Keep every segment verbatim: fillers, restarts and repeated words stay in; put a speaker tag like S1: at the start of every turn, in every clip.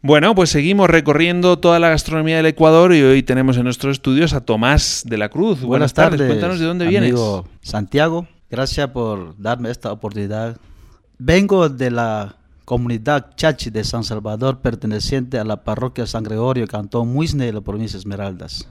S1: Bueno, pues seguimos recorriendo toda la gastronomía del Ecuador y hoy tenemos en nuestros estudios a Tomás de la Cruz. Buenas, Buenas tardes. tardes, cuéntanos de dónde
S2: amigo
S1: vienes.
S2: Santiago, gracias por darme esta oportunidad. Vengo de la comunidad Chachi de San Salvador, perteneciente a la parroquia San Gregorio, Cantón Muisne de la provincia de Esmeraldas.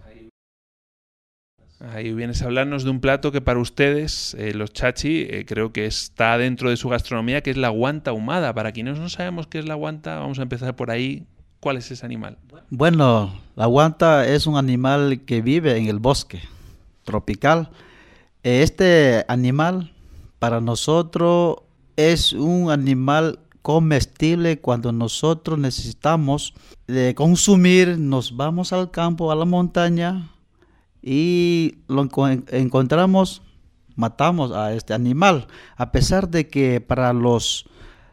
S1: Ahí vienes a hablarnos de un plato que para ustedes, eh, los chachi, eh, creo que está dentro de su gastronomía, que es la guanta ahumada. Para quienes no sabemos qué es la guanta, vamos a empezar por ahí. ¿Cuál es ese animal?
S2: Bueno, la guanta es un animal que vive en el bosque tropical. Este animal para nosotros es un animal comestible. Cuando nosotros necesitamos de consumir, nos vamos al campo, a la montaña, y lo encontramos, matamos a este animal, a pesar de que para los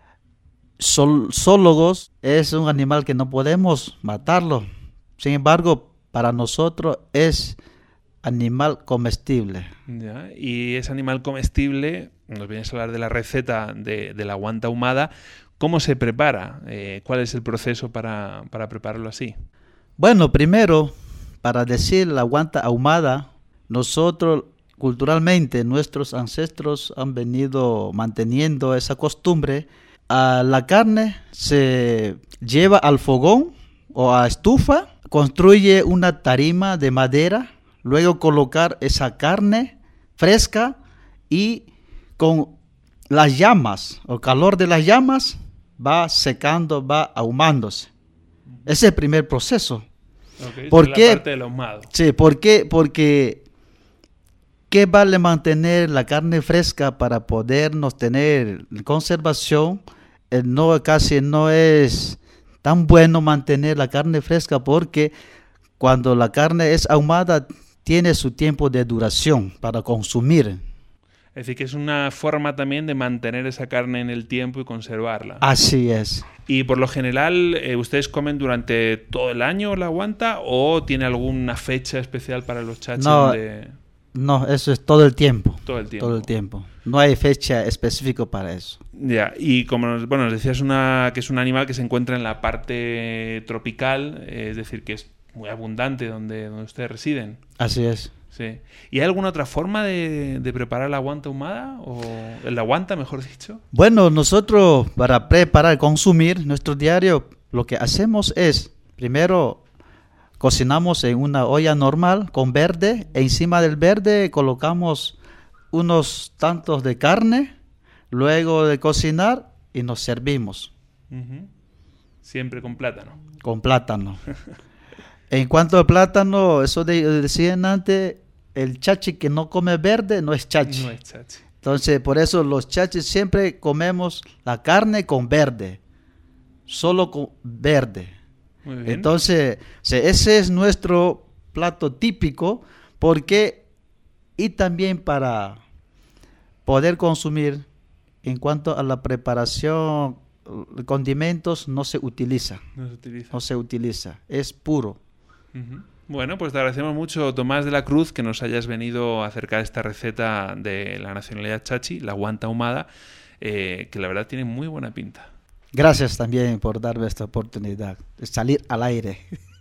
S2: zoólogos es un animal que no podemos matarlo. Sin embargo, para nosotros es animal comestible.
S1: Ya, y ese animal comestible, nos vienes a hablar de la receta de, de la guanta ahumada. ¿Cómo se prepara? Eh, ¿Cuál es el proceso para, para prepararlo así?
S2: Bueno, primero, para decir la guanta ahumada, nosotros culturalmente, nuestros ancestros han venido manteniendo esa costumbre. A la carne se lleva al fogón o a estufa, construye una tarima de madera, luego colocar esa carne fresca y con las llamas, o calor de las llamas, va secando, va ahumándose. Ese es el primer proceso.
S1: Okay,
S2: ¿Por qué?
S1: La parte del ahumado.
S2: Sí, ¿por qué? Porque ¿qué vale mantener la carne fresca para podernos tener conservación? Eh, no, casi no es tan bueno mantener la carne fresca porque cuando la carne es ahumada tiene su tiempo de duración para consumir.
S1: Es decir, que es una forma también de mantener esa carne en el tiempo y conservarla.
S2: Así es.
S1: Y por lo general, eh, ¿ustedes comen durante todo el año la guanta o tiene alguna fecha especial para los chachis?
S2: No,
S1: de...
S2: no, eso es todo el tiempo.
S1: Todo el tiempo.
S2: Todo el tiempo. No hay fecha específica para eso.
S1: Ya, y como nos, bueno, nos decías una, que es un animal que se encuentra en la parte tropical, eh, es decir, que es muy abundante donde, donde ustedes residen.
S2: Así es.
S1: Sí. ¿Y hay alguna otra forma de, de preparar la guanta ahumada? ¿O la guanta, mejor dicho?
S2: Bueno, nosotros para preparar, consumir nuestro diario, lo que hacemos es, primero cocinamos en una olla normal con verde, e encima del verde colocamos unos tantos de carne, luego de cocinar y nos servimos.
S1: Uh-huh. Siempre con plátano.
S2: Con plátano. En cuanto al plátano, eso de, decían antes, el chachi que no come verde no es chachi.
S1: No es chachi.
S2: Entonces, por eso los chachis siempre comemos la carne con verde, solo con verde.
S1: Muy bien.
S2: Entonces, ese es nuestro plato típico, porque y también para poder consumir, en cuanto a la preparación, condimentos no se utiliza.
S1: No se utiliza.
S2: No se utiliza, es puro.
S1: Uh-huh. Bueno, pues te agradecemos mucho, Tomás de la Cruz, que nos hayas venido a acercar esta receta de la nacionalidad chachi, la guanta ahumada, eh, que la verdad tiene muy buena pinta.
S2: Gracias también por darme esta oportunidad de salir al aire.